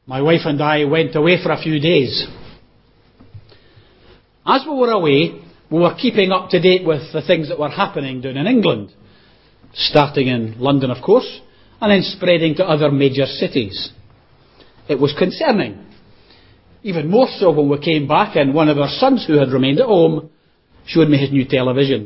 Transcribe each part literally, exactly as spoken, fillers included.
My wife and I went away for a few days. As we were away, we were keeping up to date with the things that were happening down in England, starting in London, of course, and then spreading to other major cities. It was concerning. Even more so when we came back and one of our sons who had remained at home showed me his new television.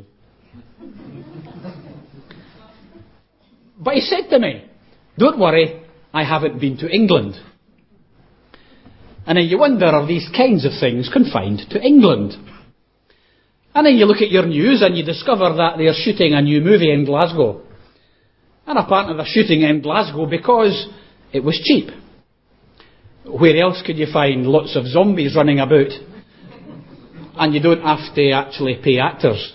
But he said to me, "Don't worry, I haven't been to England." And then you wonder, are these kinds of things confined to England? And then you look at your news and you discover that they're shooting a new movie in Glasgow. And apparently they're shooting in Glasgow because it was cheap. Where else could you find lots of zombies running about? And you don't have to actually pay actors.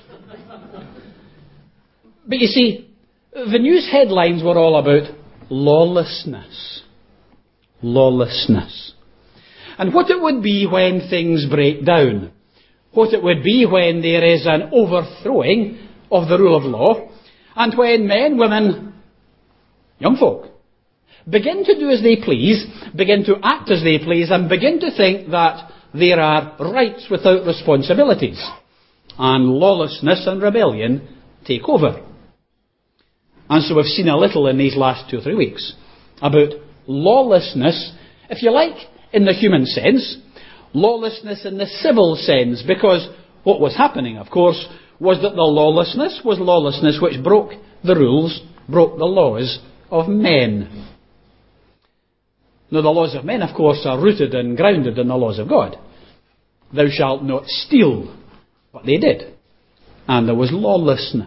But you see, the news headlines were all about lawlessness. Lawlessness. And what it would be when things break down. What it would be when there is an overthrowing of the rule of law. And when men, women, young folk, begin to do as they please, begin to act as they please, and begin to think that there are rights without responsibilities. And lawlessness and rebellion take over. And so we've seen a little in these last two or three weeks about lawlessness, if you like, in the human sense, lawlessness in the civil sense, because what was happening, of course, was that the lawlessness was lawlessness which broke the rules, broke the laws of men. Now, the laws of men, of course, are rooted and grounded in the laws of God. Thou shalt not steal. But they did. And there was lawlessness.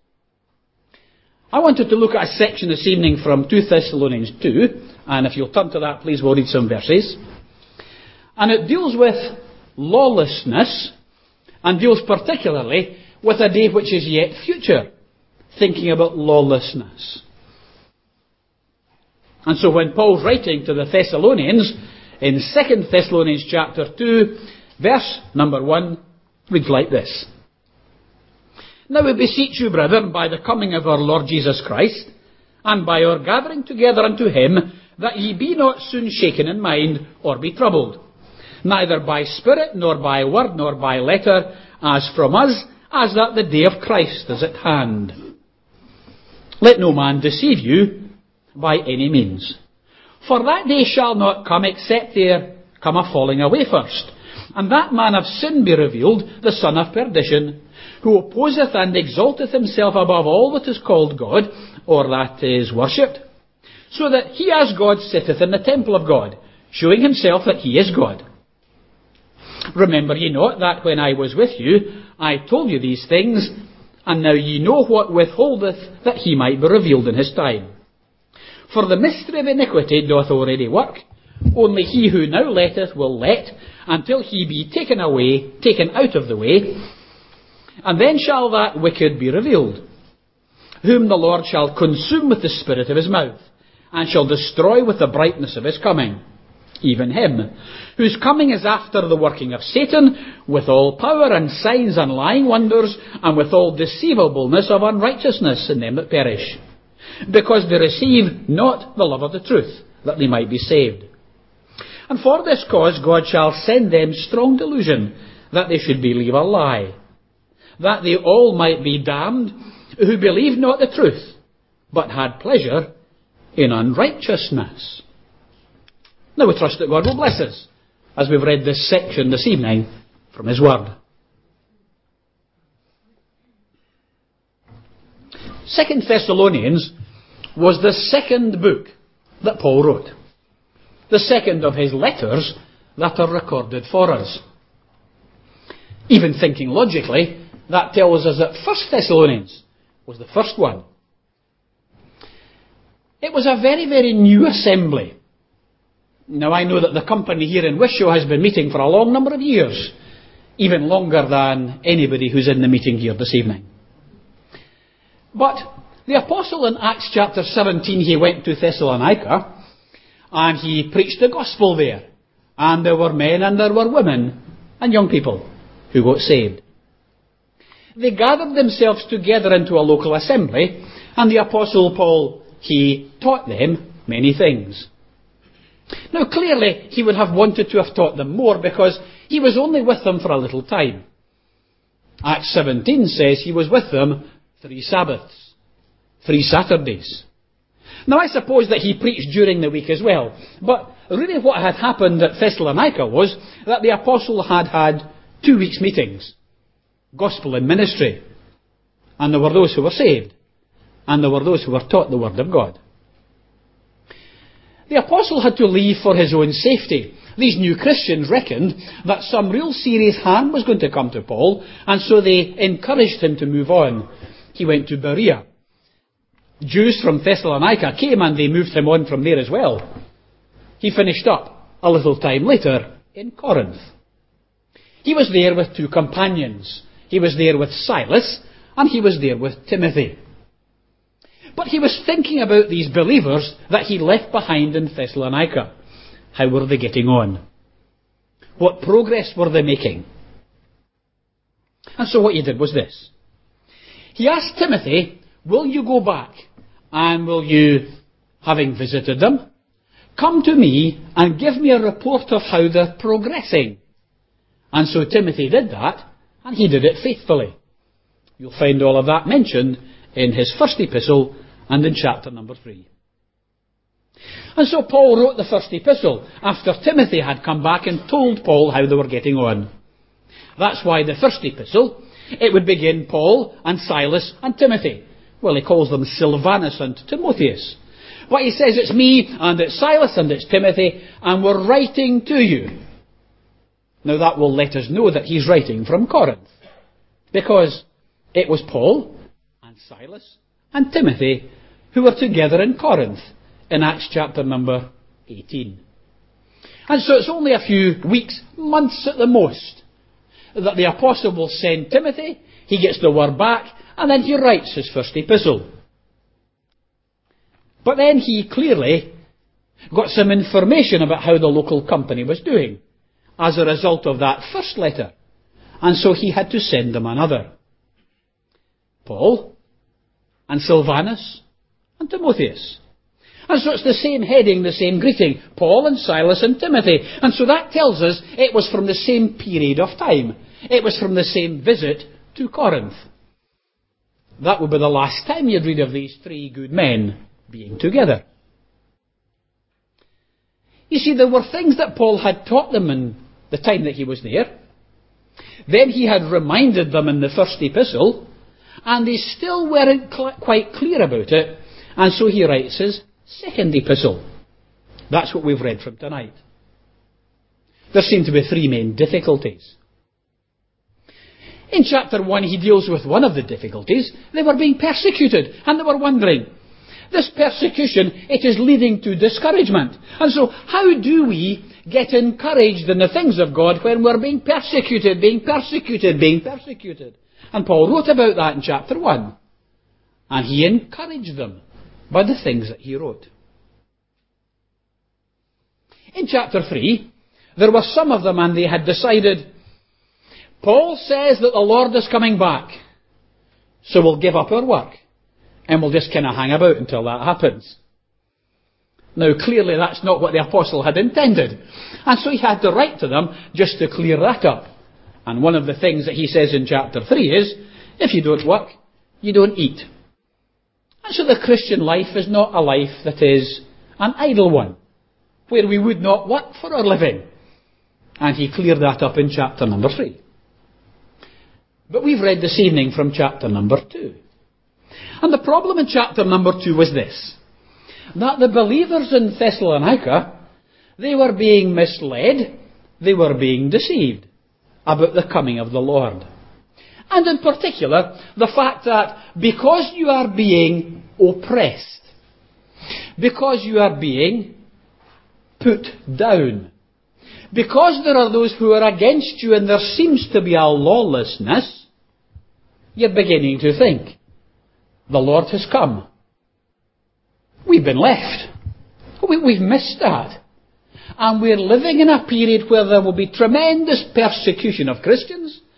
I wanted to look at a section this evening from Second Thessalonians two, and if you'll turn to that, please, we'll read some verses. And it deals with lawlessness, and deals particularly with a day which is yet future, thinking about lawlessness. And so when Paul's writing to the Thessalonians, in Second Thessalonians chapter two, verse number one, reads like this. Now we beseech you, brethren, by the coming of our Lord Jesus Christ, and by our gathering together unto him, that ye be not soon shaken in mind, or be troubled, neither by spirit, nor by word, nor by letter, as from us, as that the day of Christ is at hand. Let no man deceive you by any means. For that day shall not come, except there come a falling away first, and that man of sin be revealed, the son of perdition, who opposeth and exalteth himself above all that is called God, or that is worshipped, so that he as God sitteth in the temple of God, showing himself that he is God. Remember ye not that when I was with you, I told you these things, and now ye know what withholdeth, that he might be revealed in his time. For the mystery of iniquity doth already work, only he who now letteth will let, until he be taken away, taken out of the way, and then shall that wicked be revealed, whom the Lord shall consume with the spirit of his mouth, and shall destroy with the brightness of his coming, even him, whose coming is after the working of Satan, with all power and signs and lying wonders, and with all deceivableness of unrighteousness in them that perish, because they receive not the love of the truth, that they might be saved. And for this cause God shall send them strong delusion, that they should believe a lie, that they all might be damned, who believed not the truth, but had pleasure in unrighteousness. Now we trust that God will bless us, as we've read this section this evening from his word. Second Thessalonians was the second book that Paul wrote. The second of his letters that are recorded for us. Even thinking logically, that tells us that First Thessalonians was the first one. It was a very, very new assembly. Now I know that the company here in Wishaw has been meeting for a long number of years, even longer than anybody who's in the meeting here this evening. But the apostle in Acts chapter seventeen, he went to Thessalonica, and he preached the gospel there. And there were men and there were women and young people who got saved. They gathered themselves together into a local assembly, and the apostle Paul, he taught them many things. Now clearly he would have wanted to have taught them more, because he was only with them for a little time. Acts seventeen says he was with them three Sabbaths, three Saturdays. Now I suppose that he preached during the week as well, but really what had happened at Thessalonica was that the apostle had had two weeks' meetings, gospel and ministry, and there were those who were saved, and there were those who were taught the word of God. The apostle had to leave for his own safety. These new Christians reckoned that some real serious harm was going to come to Paul, and so they encouraged him to move on. He went to Berea. Jews from Thessalonica came and they moved him on from there as well. He finished up a little time later in Corinth. He was there with two companions. He was there with Silas, and he was there with Timothy. But he was thinking about these believers that he left behind in Thessalonica. How were they getting on? What progress were they making? And so what he did was this. He asked Timothy, will you go back, and will you, having visited them, come to me and give me a report of how they're progressing? And so Timothy did that, and he did it faithfully. You'll find all of that mentioned in his first epistle and in chapter number three. And so Paul wrote the first epistle after Timothy had come back and told Paul how they were getting on. That's why the first epistle, it would begin Paul and Silas and Timothy. Well, he calls them Silvanus and Timotheus. But he says it's me and it's Silas and it's Timothy, and we're writing to you. Now that will let us know that he's writing from Corinth, because it was Paul and Silas and Timothy who were together in Corinth in Acts chapter number eighteen. And so it's only a few weeks, months at the most, that the apostle will send Timothy. He gets the word back, and then he writes his first epistle. But then he clearly got some information about how the local company was doing as a result of that first letter. And so he had to send them another. Paul and Silvanus and Timotheus. And so it's the same heading, the same greeting. Paul and Silas and Timothy. And so that tells us it was from the same period of time. It was from the same visit to Corinth. That would be the last time you'd read of these three good men being together. You see, there were things that Paul had taught them in the time that he was there. Then he had reminded them in the first epistle, and they still weren't cl- quite clear about it, and so he writes his second epistle. That's what we've read from tonight. There seem to be three main difficulties. In chapter one, he deals with one of the difficulties. They were being persecuted, and they were wondering, this persecution, it is leading to discouragement. And so, how do we get encouraged in the things of God when we're being persecuted, being persecuted, being persecuted? And Paul wrote about that in chapter one. And he encouraged them by the things that he wrote. In chapter three, there were some of them, and they had decided, Paul says that the Lord is coming back, so we'll give up our work, and we'll just kind of hang about until that happens. Now, clearly that's not what the apostle had intended. And so he had to write to them just to clear that up. And one of the things that he says in chapter three is, if you don't work, you don't eat. And so the Christian life is not a life that is an idle one, where we would not work for our living. And he cleared that up in chapter number three. But we've read this evening from chapter number two. And the problem in chapter number two was this, that the believers in Thessalonica, they were being misled, they were being deceived about the coming of the Lord. And in particular, the fact that because you are being oppressed, because you are being put down, because there are those who are against you and there seems to be a lawlessness, you're beginning to think, the Lord has come. We've been left. We, we've missed that. And we're living in a period where there will be tremendous persecution of Christians,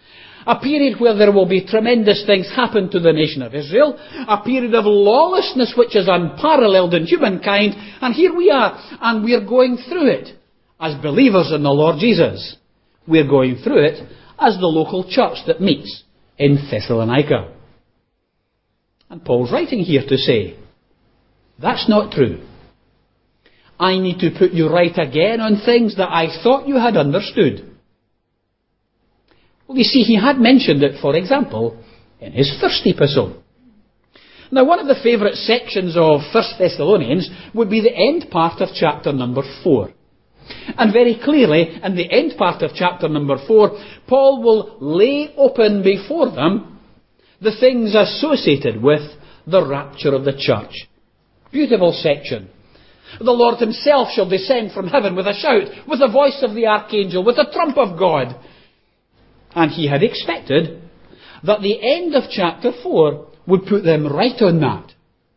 A period where there will be tremendous things happen to the nation of Israel. A period of lawlessness which is unparalleled in humankind. And here we are, and we're going through it as believers in the Lord Jesus. We're going through it as the local church that meets in Thessalonica. And Paul's writing here to say, that's not true. I need to put you right again on things that I thought you had understood. Well, you see, he had mentioned it, for example, in his first epistle. Now, one of the favourite sections of First Thessalonians would be the end part of chapter number four. And very clearly, in the end part of chapter number four, Paul will lay open before them the things associated with the rapture of the church. Beautiful section. The Lord himself shall descend from heaven with a shout, with the voice of the archangel, with the trump of God. And he had expected that the end of chapter four would put them right on that.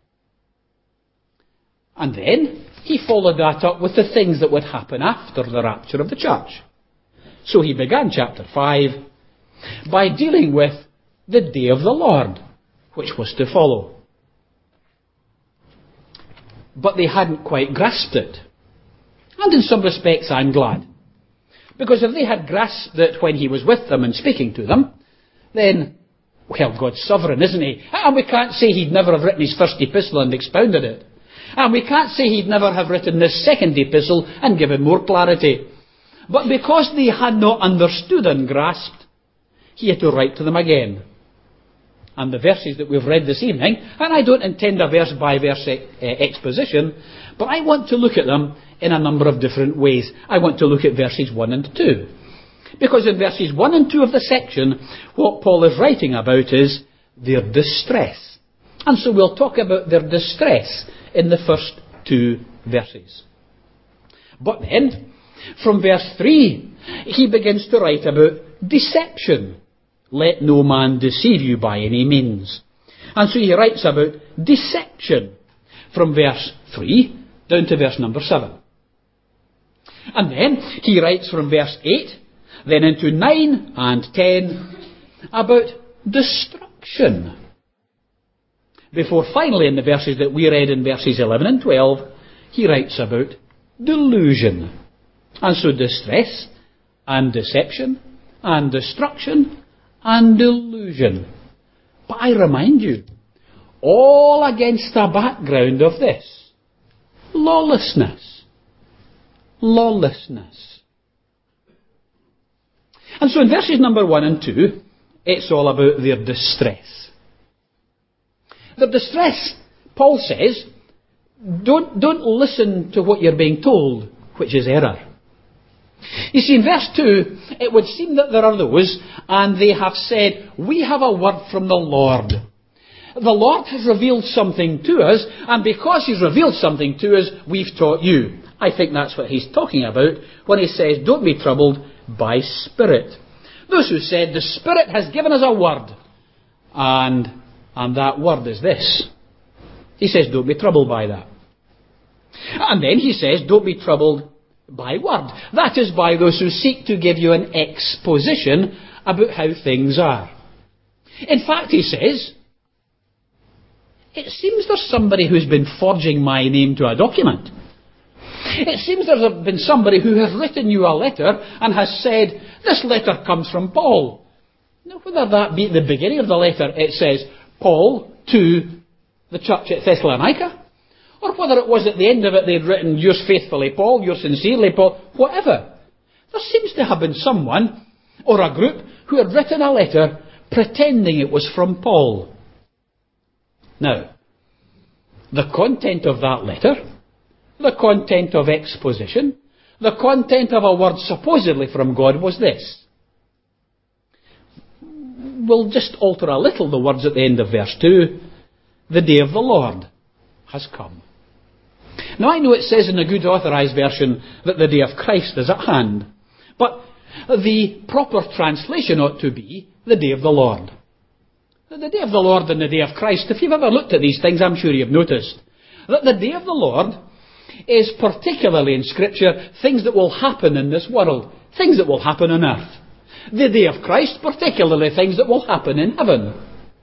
And then he followed that up with the things that would happen after the rapture of the church. So he began chapter five by dealing with the day of the Lord, which was to follow. But they hadn't quite grasped it. And in some respects I'm glad. Because if they had grasped it when he was with them and speaking to them, then, well, God's sovereign, isn't he? And we can't say he'd never have written his first epistle and expounded it. And we can't say he'd never have written this second epistle and given more clarity. But because they had not understood and grasped, he had to write to them again. And the verses that we've read this evening, and I don't intend a verse-by-verse uh, exposition, but I want to look at them in a number of different ways. I want to look at verses one and two. Because in verses one and two of the section, what Paul is writing about is their distress. And so we'll talk about their distress in the first two verses. But then, from verse three, he begins to write about deception. Let no man deceive you by any means. And so he writes about deception from verse three down to verse number seven. And then he writes from verse eight, then into nine and ten, about destruction. Before finally in the verses that we read in verses eleven and twelve, he writes about delusion. And so distress and deception and destruction and delusion. But I remind you, all against a background of this: lawlessness. Lawlessness. And so in verses number one and two, it's all about their distress. Their distress, Paul says, don't, don't listen to what you're being told, which is error. You see, in verse two, it would seem that there are those, and they have said, we have a word from the Lord. The Lord has revealed something to us, and because he's revealed something to us, we've taught you. I think that's what he's talking about when he says, don't be troubled by spirit. Those who said, the Spirit has given us a word, and, and that word is this. He says, don't be troubled by that. And then he says, don't be troubled by word. That is, by those who seek to give you an exposition about how things are. In fact, he says, it seems there's somebody who's been forging my name to a document. It seems there's been somebody who has written you a letter and has said, this letter comes from Paul. Now, whether that be at the beginning of the letter, it says, Paul to the church at Thessalonica, or whether it was at the end of it they'd written, yours faithfully Paul, yours sincerely Paul, whatever. There seems to have been someone, or a group, who had written a letter pretending it was from Paul. Now, the content of that letter, the content of exposition, the content of a word supposedly from God was this. We'll just alter a little the words at the end of verse two. The day of the Lord has come. Now, I know it says in the Good Authorised Version that the day of Christ is at hand, but the proper translation ought to be the day of the Lord. The day of the Lord and the day of Christ, if you've ever looked at these things, I'm sure you've noticed that the day of the Lord is particularly in Scripture things that will happen in this world, things that will happen on earth. the day of Christ, particularly things that will happen in heaven.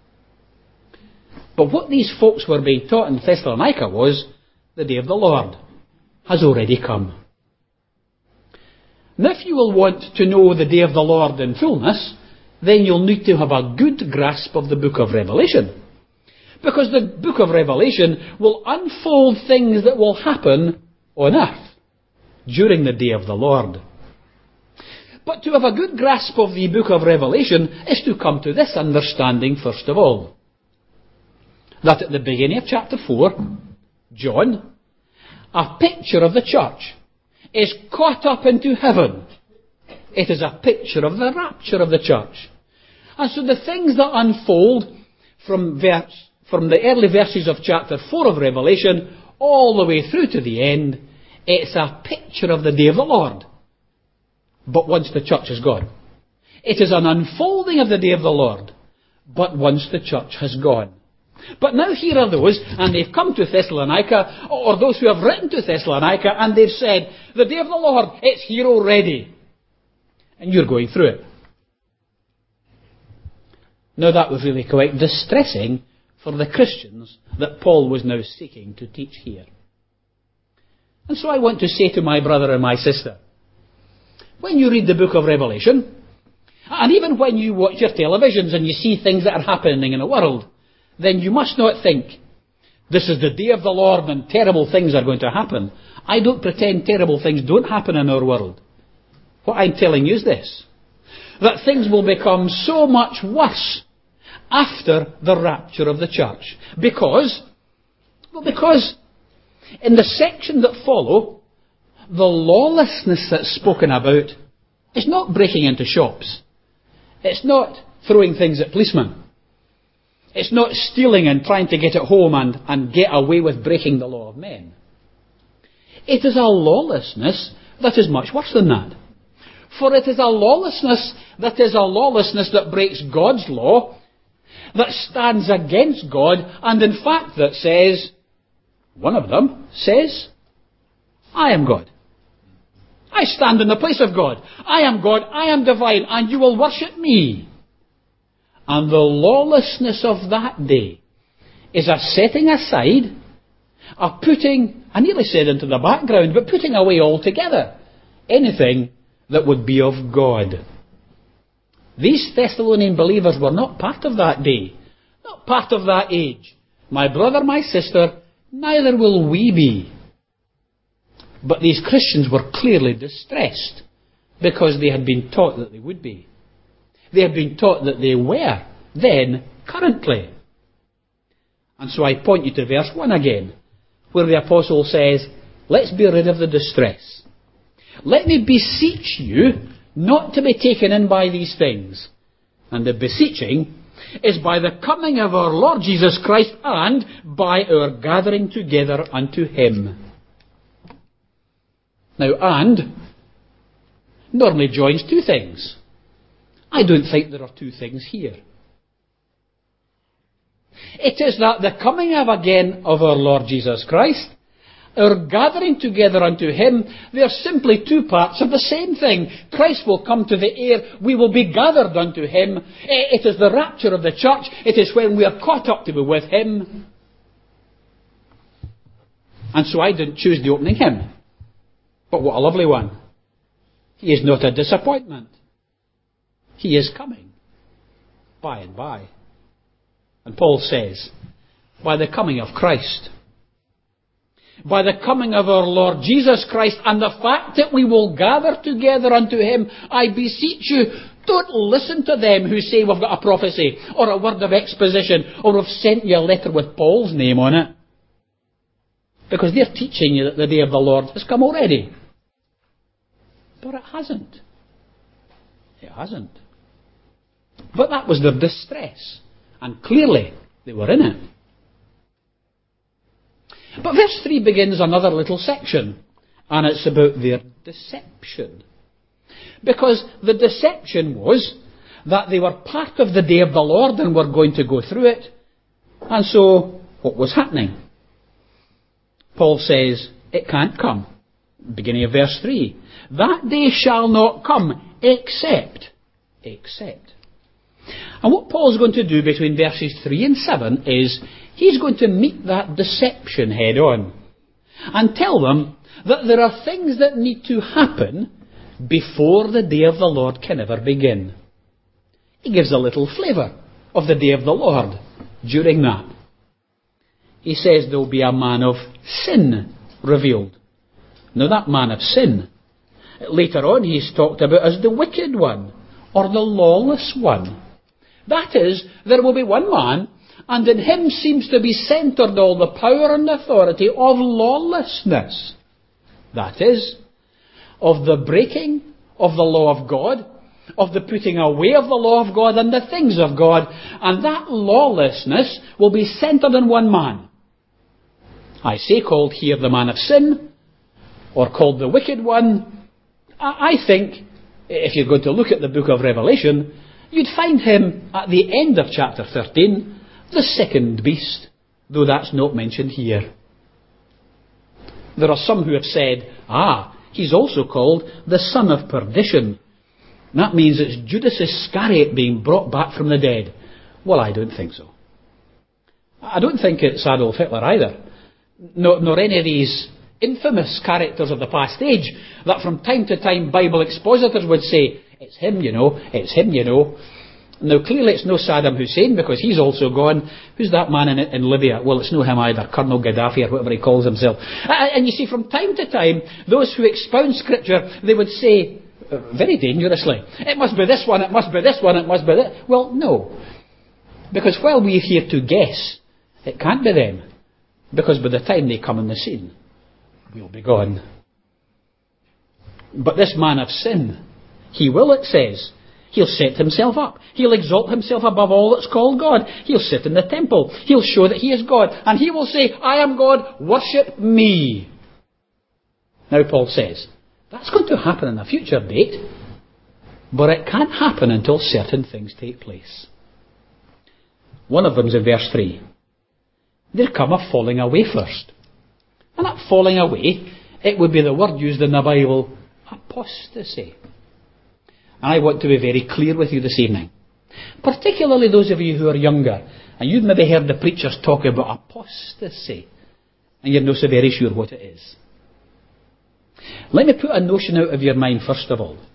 But what these folks were being taught in Thessalonica was the day of the Lord has already come. Now, if you will want to know the day of the Lord in fullness, then you'll need to have a good grasp of the book of Revelation. Because the book of Revelation will unfold things that will happen on earth during the day of the Lord. But to have a good grasp of the book of Revelation is to come to this understanding first of all. That at the beginning of chapter four, John, a picture of the church, is caught up into heaven. It is a picture of the rapture of the church. And so the things that unfold from, verse, from the early verses of chapter four of Revelation all the way through to the end, it's a picture of the day of the Lord. But once the church is gone. It is an unfolding of the day of the Lord, but once the church has gone. But now here are those, and they've come to Thessalonica, or those who have written to Thessalonica, and they've said, the day of the Lord, it's here already. And you're going through it. Now that was really quite distressing for the Christians that Paul was now seeking to teach here. And so I want to say to my brother and my sister, when you read the book of Revelation, and even when you watch your televisions and you see things that are happening in the world, then you must not think, this is the day of the Lord and terrible things are going to happen. I don't pretend terrible things don't happen in our world. What I'm telling you is this, that things will become so much worse after the rapture of the church. Because, well, because in the section that follow, the lawlessness that's spoken about is not breaking into shops. It's not throwing things at policemen. It's not stealing and trying to get it home and, and get away with breaking the law of men. It is a lawlessness that is much worse than that. For it is a lawlessness that is a lawlessness that breaks God's law, that stands against God, and in fact that says, one of them says, I am God. I stand in the place of God. I am God, I am divine, and you will worship me. And the lawlessness of that day is a setting aside, a putting, I nearly said into the background, but putting away altogether anything that would be of God. These Thessalonian believers were not part of that day, not part of that age. My brother, my sister, neither will we be. But these Christians were clearly distressed because they had been taught that they would be. They had been taught that they were then currently. And so I point you to verse one again, where the apostle says, let's be rid of the distress. Let me beseech you not to be taken in by these things. And the beseeching is by the coming of our Lord Jesus Christ and by our gathering together unto him. Now, and normally joins two things. I don't think there are two things here. It is that the coming of again of our Lord Jesus Christ, our gathering together unto him, they are simply two parts of the same thing. Christ will come to the air, we will be gathered unto him. It is the rapture of the church, it is when we are caught up to be with him. And so I didn't choose the opening hymn. But what a lovely one. He is not a disappointment. He is coming, by and by. And Paul says, by the coming of Christ, by the coming of our Lord Jesus Christ, and the fact that we will gather together unto him, I beseech you, don't listen to them who say we've got a prophecy, or a word of exposition, or we've sent you a letter with Paul's name on it. Because they're teaching you that the day of the Lord has come already. But it hasn't. It hasn't. But that was their distress. And clearly, they were in it. But verse three begins another little section. And it's about their deception. Because the deception was that they were part of the day of the Lord and were going to go through it. And so, what was happening? Paul says, it can't come. Beginning of verse three. That day shall not come, except accept. And what Paul's going to do between verses three and seven is he's going to meet that deception head on and tell them that there are things that need to happen before the day of the Lord can ever begin. He gives a little flavour of the day of the Lord during that. He says there will be a man of sin revealed. Now that man of sin, later on he's talked about as the wicked one or the lawless one. That is, there will be one man, and in him seems to be centred all the power and authority of lawlessness. That is, of the breaking of the law of God, of the putting away of the law of God and the things of God, and that lawlessness will be centred in one man. I say called here the man of sin, or called the wicked one. I think, if you're going to look at the book of Revelation, you'd find him at the end of chapter thirteen, the second beast, though that's not mentioned here. There are some who have said, ah, he's also called the son of perdition. That means it's Judas Iscariot being brought back from the dead. Well, I don't think so. I don't think it's Adolf Hitler either, nor, nor any of these infamous characters of the past age that from time to time Bible expositors would say, it's him, you know, it's him, you know. Now, clearly it's no Saddam Hussein, because he's also gone. Who's that man in, in Libya? Well, it's no him either, Colonel Gaddafi or whatever he calls himself. And you see, from time to time, those who expound Scripture, they would say, very dangerously, it must be this one, it must be this one, it must be that. Well, no. Because while we're here to guess, it can't be them. Because by the time they come on the scene, we'll be gone. But this man of sin, he will, it says, he'll set himself up. He'll exalt himself above all that's called God. He'll sit in the temple. He'll show that he is God. And he will say, I am God, worship me. Now Paul says, that's going to happen in a future date, but it can't happen until certain things take place. One of them is in verse three. There come a falling away first. And that falling away, it would be the word used in the Bible, apostasy. And I want to be very clear with you this evening, particularly those of you who are younger, and you've maybe heard the preachers talk about apostasy, and you're not so very sure what it is. Let me put a notion out of your mind first of all.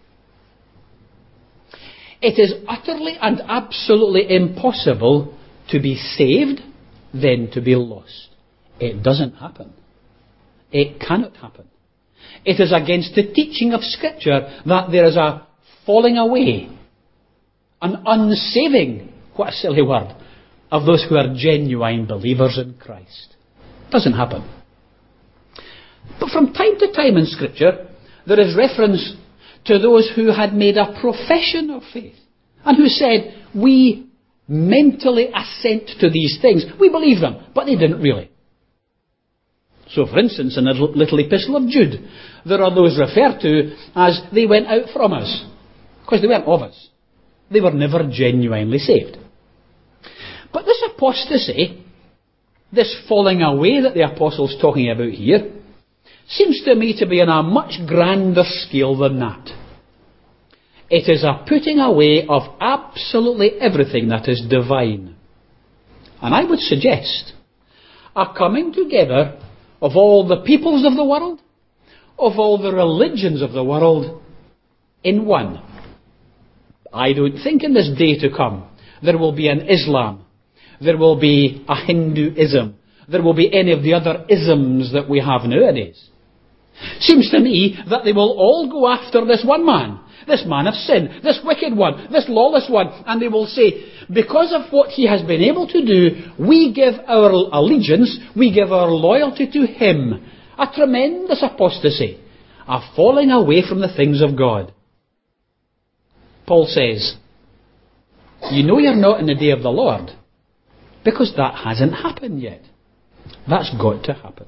It is utterly and absolutely impossible to be saved, then to be lost. It doesn't happen. It cannot happen. It is against the teaching of Scripture that there is a falling away, an unsaving, what a silly word, of those who are genuine believers in Christ. It doesn't happen. But from time to time in Scripture, there is reference to those who had made a profession of faith and who said, we mentally assent to these things. We believe them, but they didn't really. So, for instance, in the little epistle of Jude, there are those referred to as they went out from us, because they weren't of us. They were never genuinely saved. But this apostasy, this falling away that the apostle's talking about here, seems to me to be on a much grander scale than that. It is a putting away of absolutely everything that is divine. And I would suggest a coming together of all the peoples of the world, of all the religions of the world, in one. I don't think in this day to come there will be an Islam, there will be a Hinduism, there will be any of the other isms that we have nowadays. Seems to me that they will all go after this one man, this man of sin, this wicked one, this lawless one, and they will say, because of what he has been able to do, we give our allegiance, we give our loyalty to him. A tremendous apostasy, a falling away from the things of God. Paul says, you know you're not in the day of the Lord, because that hasn't happened yet. That's got to happen.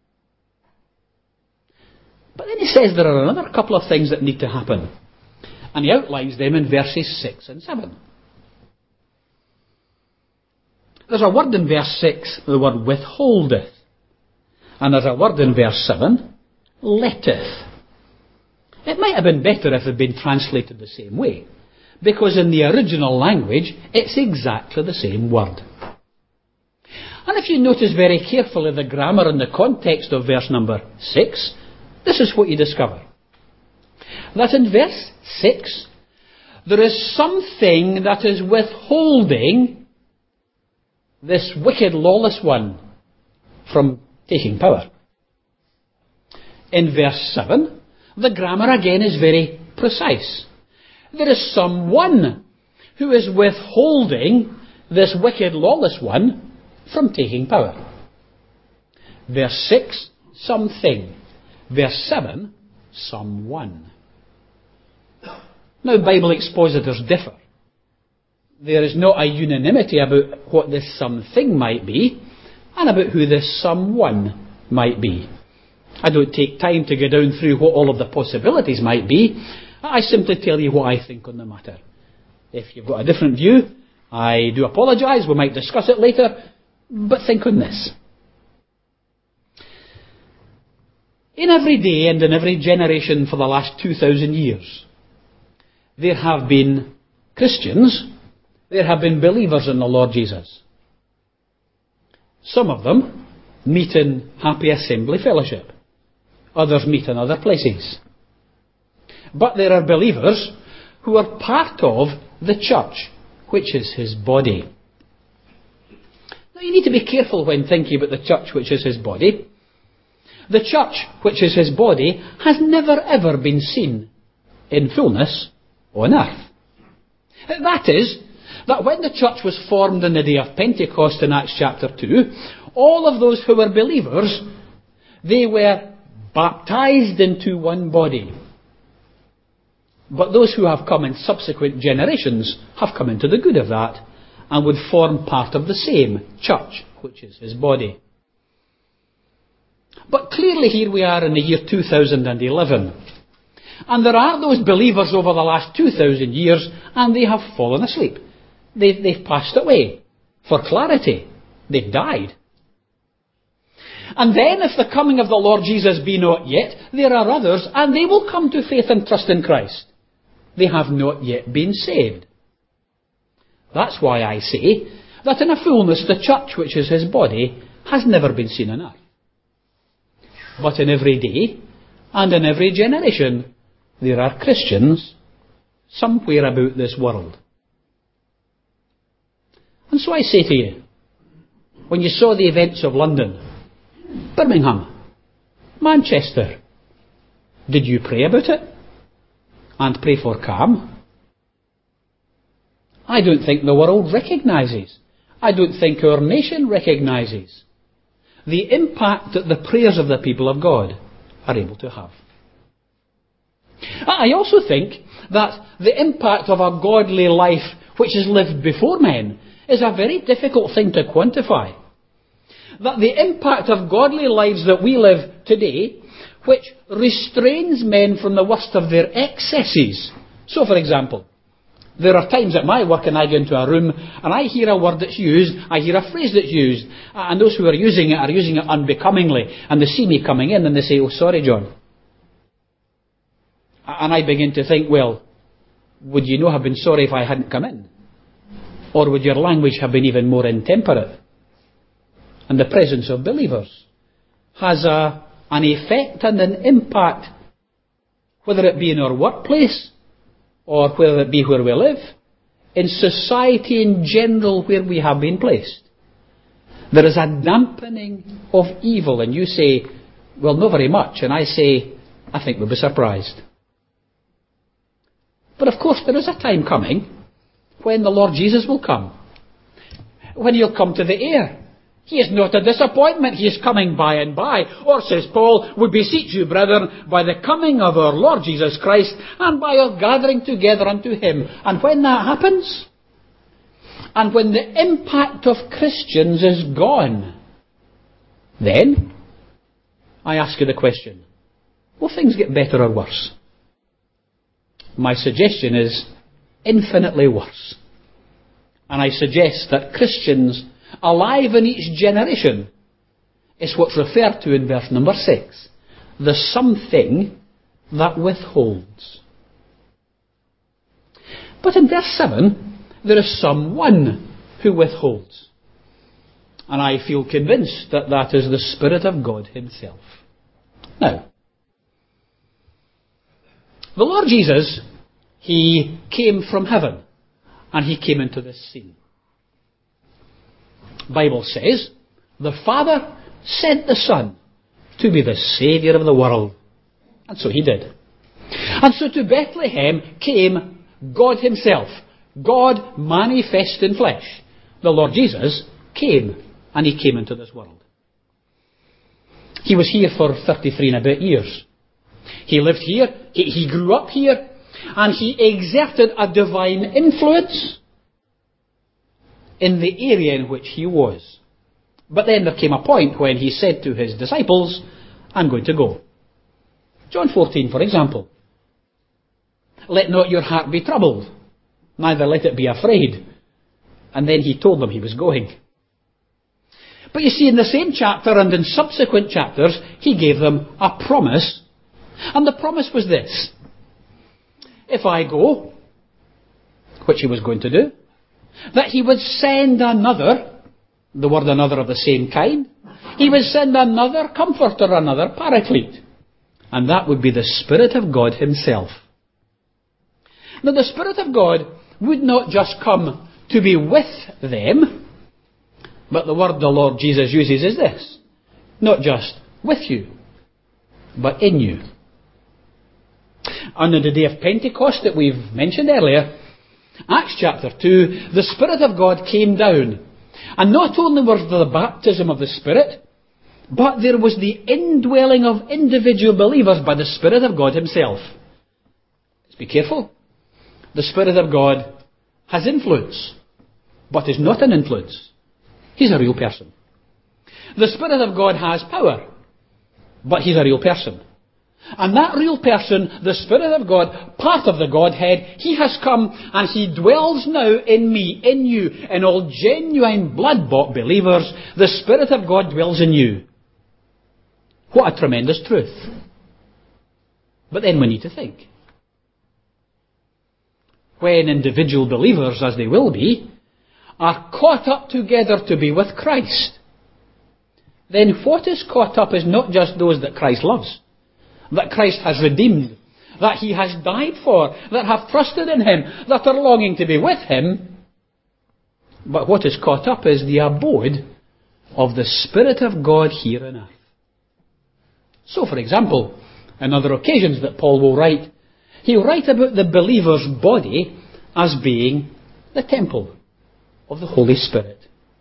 But then he says there are another couple of things that need to happen. And he outlines them in verses six and seven. There's a word in verse six, the word withholdeth. And there's a word in verse seven, letteth. It might have been better if it had been translated the same way. because in the original language it's exactly the same word. And if you notice very carefully the grammar and the context of verse number six, this is what you discover. That in verse six, there is something that is withholding this wicked, lawless one from taking power. In verse seven, the grammar again is very precise. There is someone who is withholding this wicked, lawless one from taking power. Verse six, something. Verse seven, someone. Now, Bible expositors differ. There is not a unanimity about what this something might be and about who this someone might be. I don't take time to go down through what all of the possibilities might be. I simply tell you what I think on the matter. If you've got a different view, I do apologise. We might discuss it later. But think on this. In every day and in every generation for the last two thousand years, there have been Christians, there have been believers in the Lord Jesus. Some of them meet in Happy Assembly Fellowship. Others meet in other places. But there are believers who are part of the church, which is his body. Now you need to be careful when thinking about the church, which is his body. The church, which is his body, has never ever been seen in fullness on earth. That is, that when the church was formed on the day of Pentecost in Acts chapter two, all of those who were believers, they were baptized into one body. But those who have come in subsequent generations have come into the good of that and would form part of the same church, which is his body. But clearly here we are in the year two thousand eleven. And there are those believers over the last two thousand years, and they have fallen asleep. They've, they've passed away. For clarity, they've died. And then if the coming of the Lord Jesus be not yet, there are others, and they will come to faith and trust in Christ. They have not yet been saved. That's why I say that in a fullness the church, which is his body, has never been seen on earth. But in every day and in every generation, there are Christians somewhere about this world. And so I say to you, when you saw the events of London, Birmingham, Manchester, did you pray about it? And pray for calm? I don't think the world recognises, I don't think our nation recognises the impact that the prayers of the people of God are able to have. I also think that the impact of a godly life which is lived before men is a very difficult thing to quantify. That the impact of godly lives that we live today, which restrains men from the worst of their excesses. So, for example, there are times at my work and I go into a room and I hear a word that's used, I hear a phrase that's used, and those who are using it are using it unbecomingly, and they see me coming in and they say, "Oh, sorry, John." And I begin to think, well, would you not have been sorry if I hadn't come in? Or would your language have been even more intemperate? And the presence of believers has a, an effect and an impact, whether it be in our workplace or whether it be where we live, in society in general where we have been placed. There is a dampening of evil, and you say, well, not very much, and I say, I think we'll be surprised. But of course there is a time coming when the Lord Jesus will come, when he'll come to the air. He is not a disappointment. He is coming by and by. Or, says Paul, we beseech you, brethren, by the coming of our Lord Jesus Christ, and by our gathering together unto him. And when that happens, and when the impact of Christians is gone, then I ask you the question, will things get better or worse? My suggestion is infinitely worse. And I suggest that Christians alive in each generation is what's referred to in verse number six. The something that withholds. But in verse seven, there is someone who withholds. And I feel convinced that that is the Spirit of God himself. Now, the Lord Jesus, he came from heaven and he came into this scene. The Bible says, the Father sent the Son to be the Saviour of the world. And so he did. And so to Bethlehem came God himself. God manifest in flesh. The Lord Jesus came, and he came into this world. He was here for thirty-three and a bit years. He lived here, he, he grew up here, and he exerted a divine influence in the area in which he was. But then there came a point when he said to his disciples, I'm going to go. John fourteen, for example. Let not your heart be troubled, neither let it be afraid. And then he told them he was going. But you see, in the same chapter and in subsequent chapters, he gave them a promise. And the promise was this. If I go, which he was going to do, that he would send another, the word another of the same kind, he would send another comforter, another paraclete. And that would be the Spirit of God himself. Now the Spirit of God would not just come to be with them, but the word the Lord Jesus uses is this. Not just with you, but in you. On the day of Pentecost that we've mentioned earlier, Acts chapter two, the Spirit of God came down. And not only was there the baptism of the Spirit, but there was the indwelling of individual believers by the Spirit of God himself. Let's be careful. The Spirit of God has influence, but is not an influence. He's a real person. The Spirit of God has power, but he's a real person. And that real person, the Spirit of God, part of the Godhead, he has come and he dwells now in me, in you, in all genuine blood-bought believers. The Spirit of God dwells in you. What a tremendous truth. But then we need to think. When individual believers, as they will be, are caught up together to be with Christ, then what is caught up is not just those that Christ loves, that Christ has redeemed, that he has died for, that have trusted in him, that are longing to be with him. But what is caught up is the abode of the Spirit of God here on earth. So, for example, on other occasions that Paul will write, he'll write about the believer's body as being the temple of the Holy Spirit.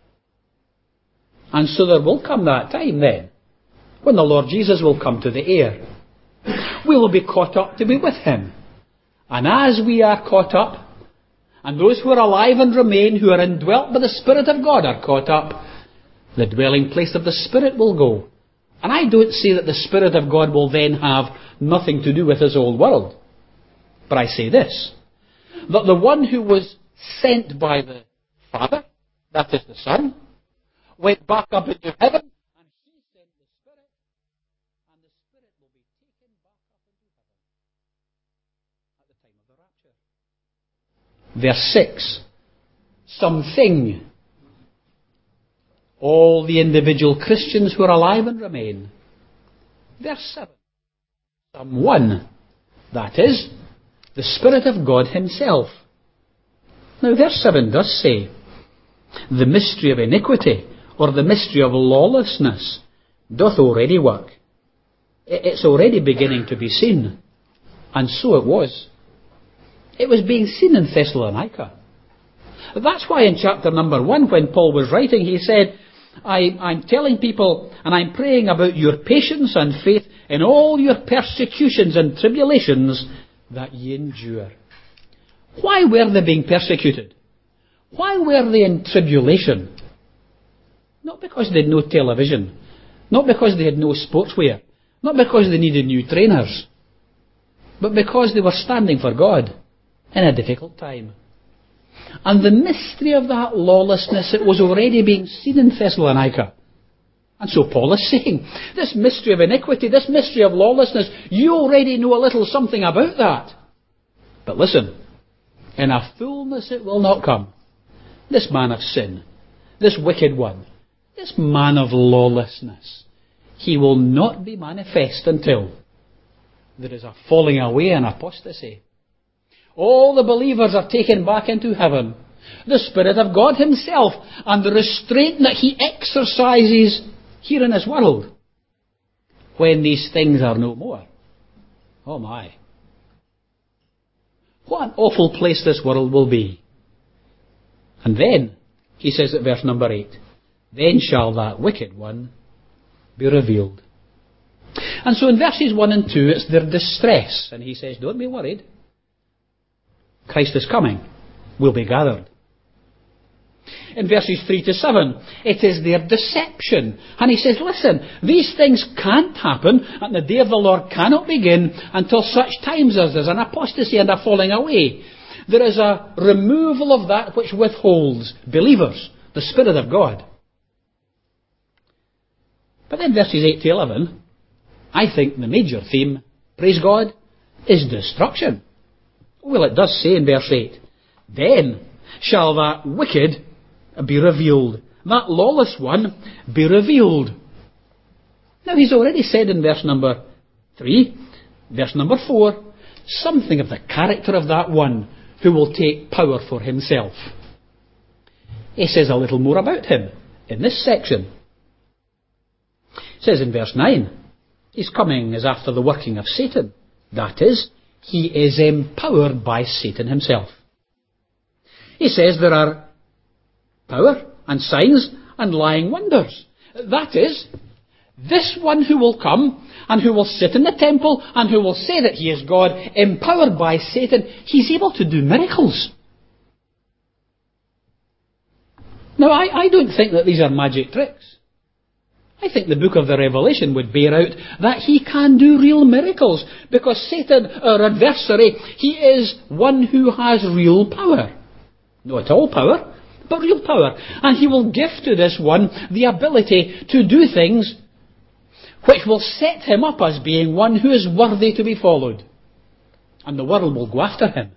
And so there will come that time then, when the Lord Jesus will come to the air. We will be caught up to be with him. And as we are caught up, and those who are alive and remain, who are indwelt by the Spirit of God are caught up, the dwelling place of the Spirit will go. And I don't say that the Spirit of God will then have nothing to do with his old world. But I say this, that the one who was sent by the Father, that is the Son, went back up into heaven, and he sent the Spirit, and the Spirit will be taken back up into heaven at the time of the rapture. Verse six, something. All the individual Christians who are alive and remain. Verse seven, someone, that is, the Spirit of God himself. Now verse seven does say, the mystery of iniquity, or the mystery of lawlessness, doth already work. It's already beginning to be seen. And so it was. It was being seen in Thessalonica. That's why in chapter number one, when Paul was writing, he said, I, I'm telling people and I'm praying about your patience and faith in all your persecutions and tribulations that ye endure. Why were they being persecuted? Why were they in tribulation? Not because they had no television, not because they had no sportswear, not because they needed new trainers, but because they were standing for God in a difficult time. And the mystery of that lawlessness, it was already being seen in Thessalonica. And so Paul is saying, this mystery of iniquity, this mystery of lawlessness, you already know a little something about that. But listen, In a fullness it will not come. This man of sin, this wicked one, this man of lawlessness, he will not be manifest until there is a falling away and apostasy. All the believers are taken back into heaven. The Spirit of God himself and the restraint that he exercises here in this world. When these things are no more. Oh my. What an awful place this world will be. And then, he says at verse number eight, then shall that wicked one be revealed. And so in verses one and two, it's their distress. And he says, don't be worried. Christ is coming. We'll be gathered. In verses three to seven, it is their deception. And he says, listen, these things can't happen, and the day of the Lord cannot begin until such times as there's an apostasy and a falling away. There is a removal of that which withholds believers, the Spirit of God. But then verses eight to eleven, I think the major theme, praise God, is destruction. Well, it does say in verse eight, then shall that wicked be revealed, that lawless one be revealed. Now he's already said in verse number three, verse number four, something of the character of that one who will take power for himself. He says a little more about him in this section. It says in verse nine, he's coming as after the working of Satan. That is, he is empowered by Satan himself. He says there are power and signs and lying wonders. That is, this one who will come and who will sit in the temple and who will say that he is God, empowered by Satan, he's able to do miracles. Now, I, I don't think that these are magic tricks. I think the book of the Revelation would bear out that he can do real miracles, because Satan, our adversary, he is one who has real power. Not all power, but real power. And he will give to this one the ability to do things which will set him up as being one who is worthy to be followed. And the world will go after him.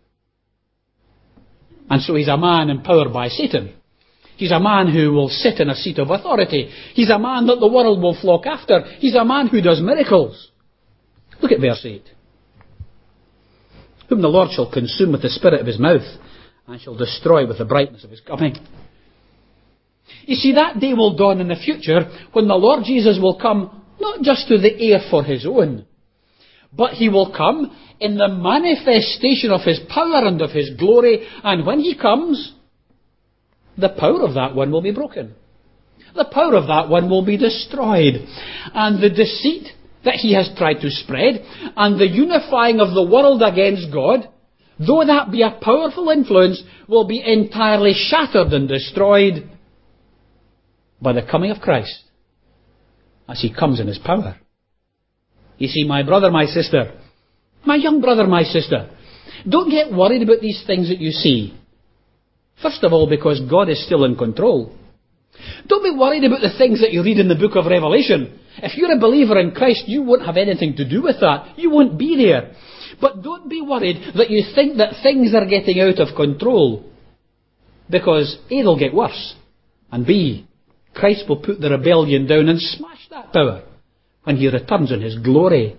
And so he's a man empowered by Satan. He's a man who will sit in a seat of authority. He's a man that the world will flock after. He's a man who does miracles. Look at verse eight. Whom the Lord shall consume with the spirit of his mouth, and shall destroy with the brightness of his coming. You see, that day will dawn in the future when the Lord Jesus will come not just to the air for his own, but he will come in the manifestation of his power and of his glory, and when he comes, the power of that one will be broken. The power of that one will be destroyed. And the deceit that he has tried to spread, and the unifying of the world against God, though that be a powerful influence, will be entirely shattered and destroyed by the coming of Christ as he comes in his power. You see, my brother, my sister, my young brother, my sister, don't get worried about these things that you see. First of all, because God is still in control. Don't be worried about the things that you read in the book of Revelation. If you're a believer in Christ, you won't have anything to do with that. You won't be there. But don't be worried that you think that things are getting out of control. Because A, they'll get worse. And B, Christ will put the rebellion down and smash that power when he returns in his glory.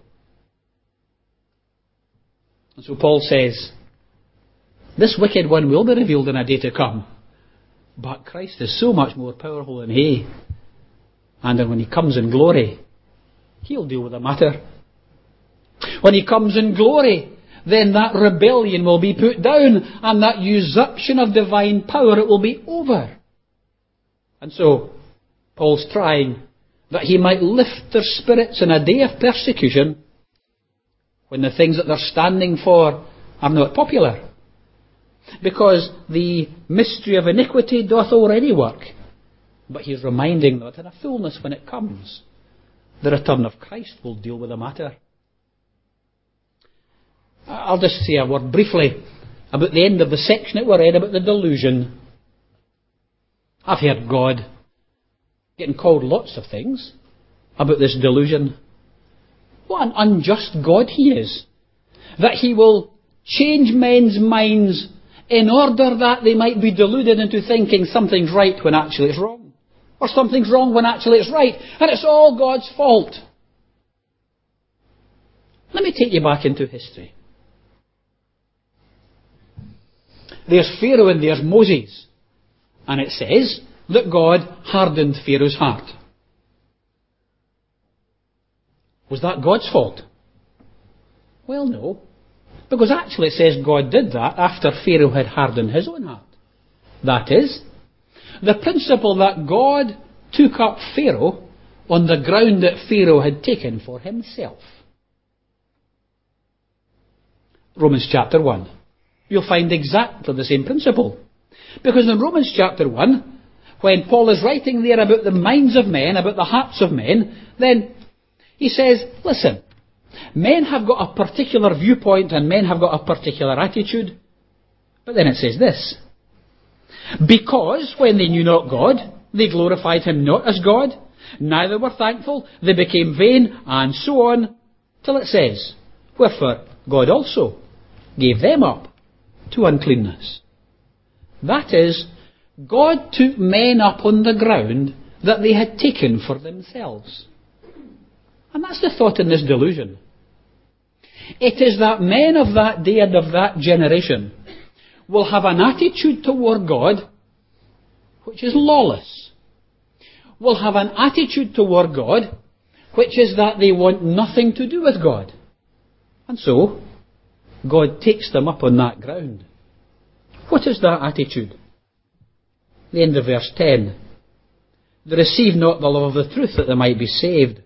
And so Paul says, this wicked one will be revealed in a day to come. But Christ is so much more powerful than he. And then when he comes in glory, he'll deal with the matter. When he comes in glory, then that rebellion will be put down, and that usurpation of divine power, it will be over. And so, Paul's trying that he might lift their spirits in a day of persecution when the things that they're standing for are not popular. Because the mystery of iniquity doth already work. But he's reminding them that in a fullness when it comes, the return of Christ will deal with the matter. I'll just say a word briefly about the end of the section that we read about the delusion. I've heard God getting called lots of things about this delusion. What an unjust God he is, that he will change men's minds in order that they might be deluded into thinking something's right when actually it's wrong. Or something's wrong when actually it's right. And it's all God's fault. Let me take you back into history. There's Pharaoh and there's Moses. And it says that God hardened Pharaoh's heart. Was that God's fault? Well, no. Because actually it says God did that after Pharaoh had hardened his own heart. That is, the principle that God took up Pharaoh on the ground that Pharaoh had taken for himself. Romans chapter one. You'll find exactly the same principle. Because in Romans chapter one, when Paul is writing there about the minds of men, about the hearts of men, then he says, listen, men have got a particular viewpoint and men have got a particular attitude. But then it says this. Because when they knew not God, they glorified him not as God, neither were thankful, they became vain, and so on, till it says, wherefore God also gave them up to uncleanness. That is, God took men up on the ground that they had taken for themselves. And that's the thought in this delusion. It is that men of that day and of that generation will have an attitude toward God which is lawless. Will have an attitude toward God which is that they want nothing to do with God. And so, God takes them up on that ground. What is that attitude? The end of verse ten. They receive not the love of the truth that they might be saved.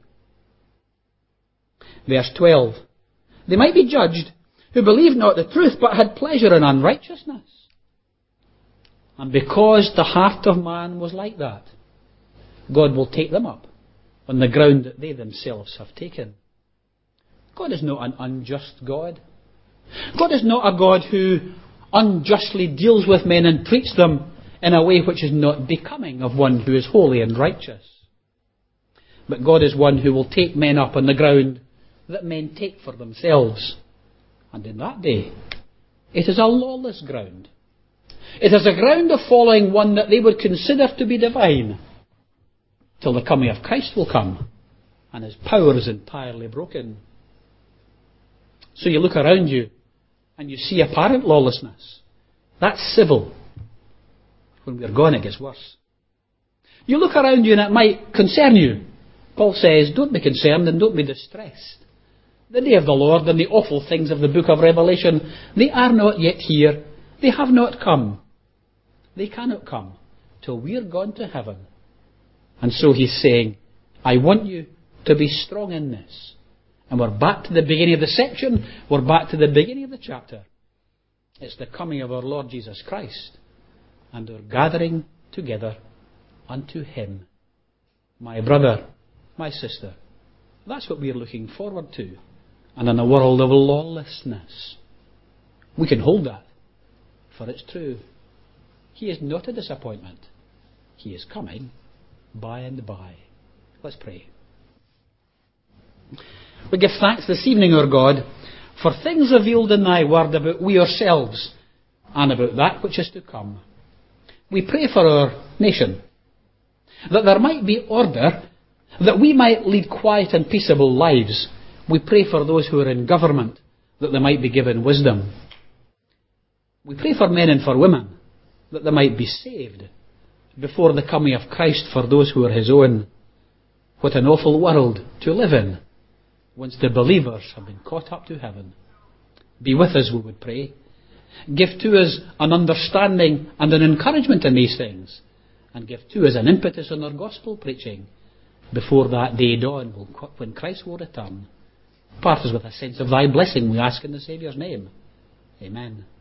Verse twelve. They might be judged who believed not the truth but had pleasure in unrighteousness. And because the heart of man was like that, God will take them up on the ground that they themselves have taken. God is not an unjust God. God is not a God who unjustly deals with men and treats them in a way which is not becoming of one who is holy and righteous. But God is one who will take men up on the ground that men take for themselves. And in that day, it is a lawless ground. It is a ground of following one that they would consider to be divine, till the coming of Christ will come, and his power is entirely broken. So you look around you, and you see apparent lawlessness. That's civil. When we're gone, it gets worse. You look around you and it might concern you. Paul says, don't be concerned and don't be distressed. The day of the Lord and the awful things of the book of Revelation, they are not yet here. They have not come. They cannot come till we're gone to heaven. And so he's saying, I want you to be strong in this. And we're back to the beginning of the section. We're back to the beginning of the chapter. It's the coming of our Lord Jesus Christ and our gathering together unto him. My brother, my sister, that's what we're looking forward to. And in a world of lawlessness, we can hold that, for it's true. He is not a disappointment. He is coming by and by. Let's pray. We give thanks this evening, our God, for things revealed in thy word about we ourselves and about that which is to come. We pray for our nation, that there might be order, that we might lead quiet and peaceable lives. We pray for those who are in government, that they might be given wisdom. We pray for men and for women, that they might be saved before the coming of Christ for those who are his own. What an awful world to live in, once the believers have been caught up to heaven. Be with us, we would pray. Give to us an understanding and an encouragement in these things, and give to us an impetus in our gospel preaching before that day dawn when Christ will return. Part us with a sense of thy blessing, we ask in the Saviour's name. Amen.